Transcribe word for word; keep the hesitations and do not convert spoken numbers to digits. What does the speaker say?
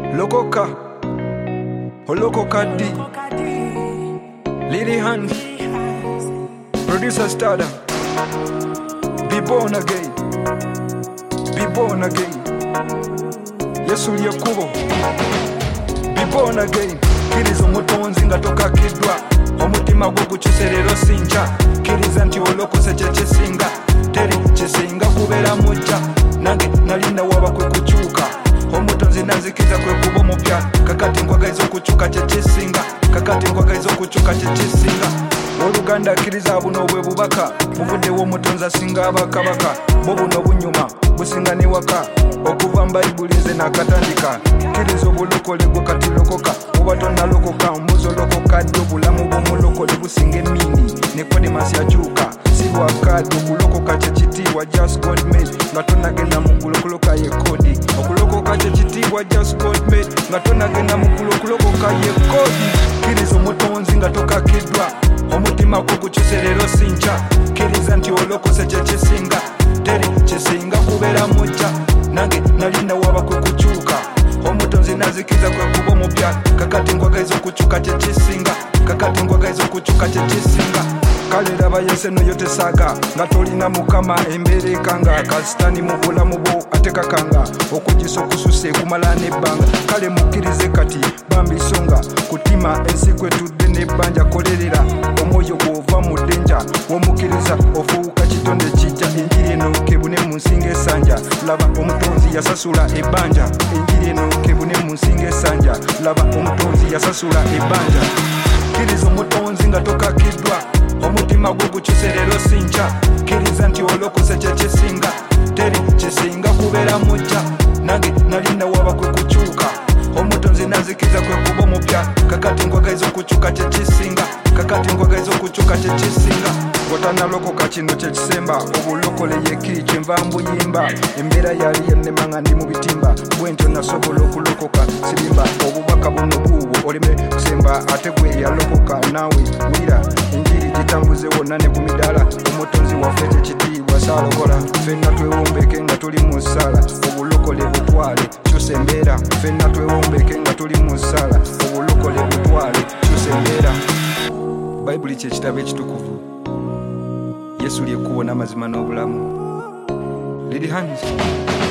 Lokoka, Olokoka D, Lily Hands, Producer Stada, Be Born Again, Be Born Again, Yesu Yakubo, Be Born Again, Kiriza omutonzi nga tokakiddwa, omutima gwo gukyuserero sinja, kiriza nti olokose kye kisinga, teri kisinga kubeera mujja, nange nalina waba kwe kukyuka, omutonzi nanzikiza kwe kuba omupya, kakati nkwagaliza okukyuka kye kisinga, kakati nkwagaliza okukyuka kye kisinga. Oluganda akkiriza buno bwe bubaka, buvuddewo omutonzi asinga abakabaka, bo buno bunyuma businga ne waka, okuva mu Bayibuli nze nakatandika, kkiriza obulokole gwe kati lokoka, oba tonnalokoka mbuzi olokoka ddi, obulamu bw'omulokole businga emmindi, Nikodimasi akyuka, si lwakadde, okulokoka kye kitiibwa just God made, nga tonnagenda mu ggulu okuloka ye kodi, okulokoka kye kitiibwa just God made, nga tonnagenda mu ggulu okulokoka ye kodi, kkiriza omutonzi nga tokakiddwa, omutima gwo gukyuserero sinja, kkiriza nti olokose kye kisinga, teri kisinga kubeera mujja, nange nalina waba kwe kukyuka, omutonzi nazikiza kwe kuba omupya, kakati nkwagaliza okukyuka kye kisinga, kakati nkwagaliza okukyuka kye kisinga. Kale laba yense no yotesaaga, nga tolina mukama embeera ekanga, kasitani mu bulamu bwo ate kakanga, okugisa okususe kumala n'ebbanga, kale mukkirize kati bambi songa, kutima ensi kwetudde n'ebbanja, kolerera omwoyo gw'ova mu ddenja, w'omukkiriza ofuuka kitonde kijja, enjiri eno kebune mu nsinga esanja, laba omutonzi yasasula ebbanja, enjiri eno kebune mu nsinga esanja, laba omutonzi yasasula ebbanja, kkiriza omutonzi nga tokakiddwa, omutima gwo gukyuserero sinja, kkiriza nti olokose kye kisinga, teri kisinga kubeera mujja, nange nalina waba kwe kukyuka, omutonzi nanzikiza kwe kuba omupya, kakati nkwagaliza okukyuka kye kisinga, kakati nkwagaliza okukyuka kye kisinga. Bw'otannalokoka kino kye kisemba, obulokole yeki kyenva mbuyimba, embeera yali yennemanga ndi mu bitimba, bwe ntyo nasobola okulokoka sirimba, obubaka buno buubwo oleme kusemba, ate gwe yalokoka naawe wira, enjiri gitambuze wonna ne ku midaala, omutonzi waffe kyekitiibwa saalokola, ffenna twewombeke nga tuli mu ssaala, obulokole butwale kyusa embeera, ffenna twewombeke nga tuli mu ssaala, obulokole butwale kyusa embeera. Bayibuli kye kitabo ekitukuvu, Yesu ly'ekkubo n'amazima n'obulamu. Lily Hands.